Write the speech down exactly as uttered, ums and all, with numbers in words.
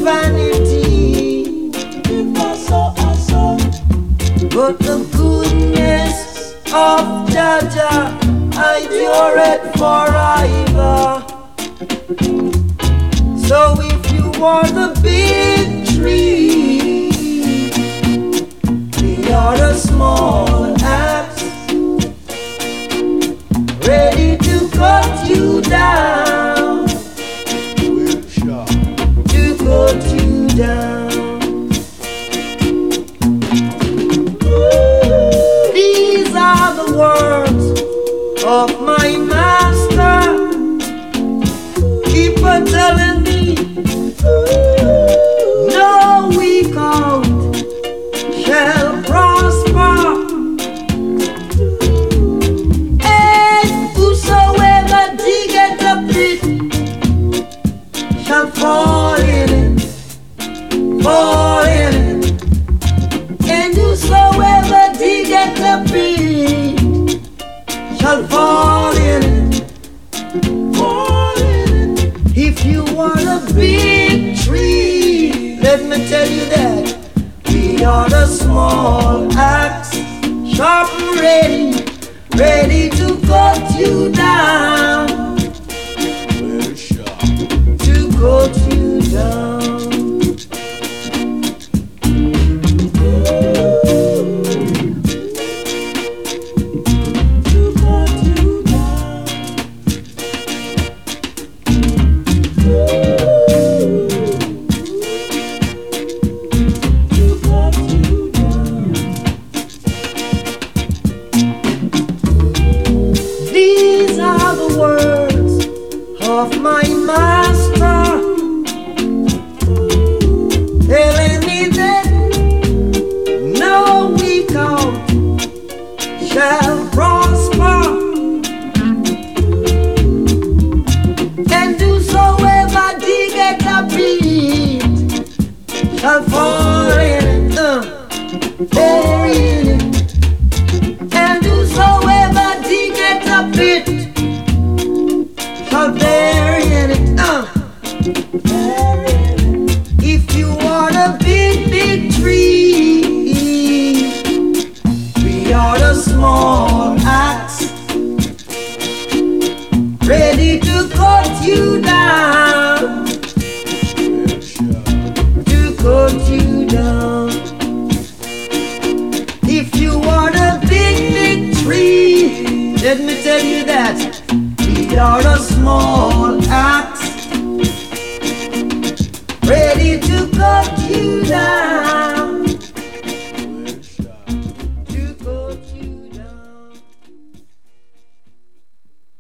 vanity, but the goodness of Jaja endureth forever. So if you are the big tree, we are the small axe, ready to cut you down, to cut you down. These are the words of my master. Keep on telling me, no weak out shall prosper, and whosoever diggeth a pit shall fall in it, fall in it, and whosoever diggeth a pit shall fall in it, fall in it. If you want a big tree, let me tell you that we are the small axe, sharp and ready, ready to cut you down, to cut you down. Of my master, telling me that no weak out shall prosper, and whosoever diggeth a pit shall fall in it, uh, fall in it, and whosoever diggeth a pit shall bury in it, uh. If you are a big, big tree, we are the small axe, ready to cut you down, to cut you down. If you are a big, big tree, let me tell you that we are a small axe, ready to cut you down.